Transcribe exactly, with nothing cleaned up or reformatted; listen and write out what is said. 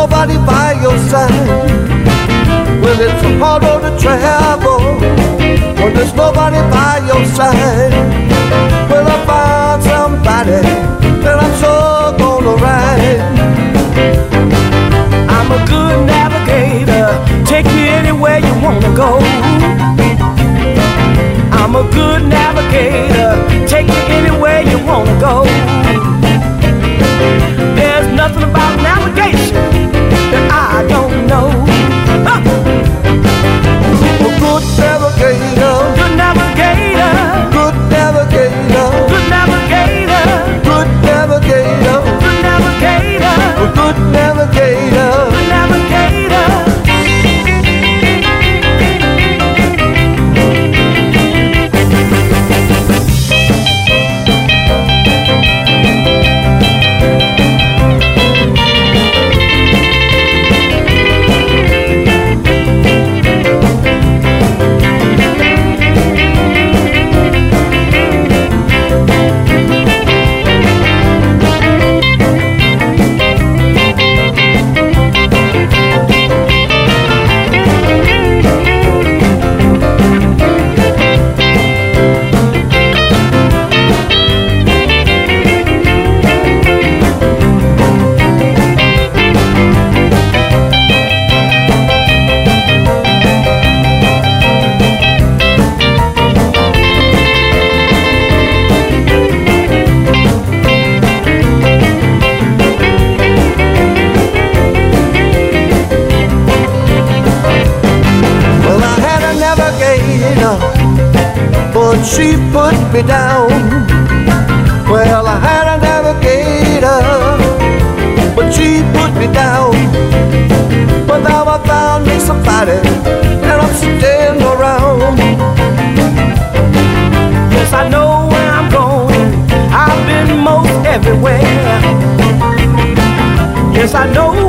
nobody by your side, when it's a hard road to travel, when there's nobody by your side, when I find somebody that I'm so gonna ride. I'm a good navigator, take me anywhere you wanna go. I'm a good navigator, take me anywhere you wanna go. There's nothing about navigation that I don't know. Huh. A good navigator, good navigator, good navigator, good navigator, good navigator, good navigator, a good navigator, good navigator. But she put me down. Well, I had a navigator, but she put me down. But now I found me somebody, and I'm sitting around. Yes, I know where I'm going, I've been most everywhere. Yes, I know